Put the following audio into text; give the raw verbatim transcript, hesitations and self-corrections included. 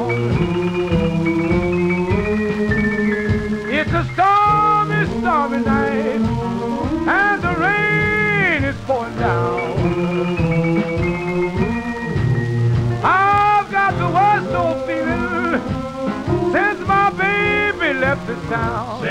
It's a stormy, stormy night, and the rain is pouring down. I've got the worst old feeling since my baby left the town.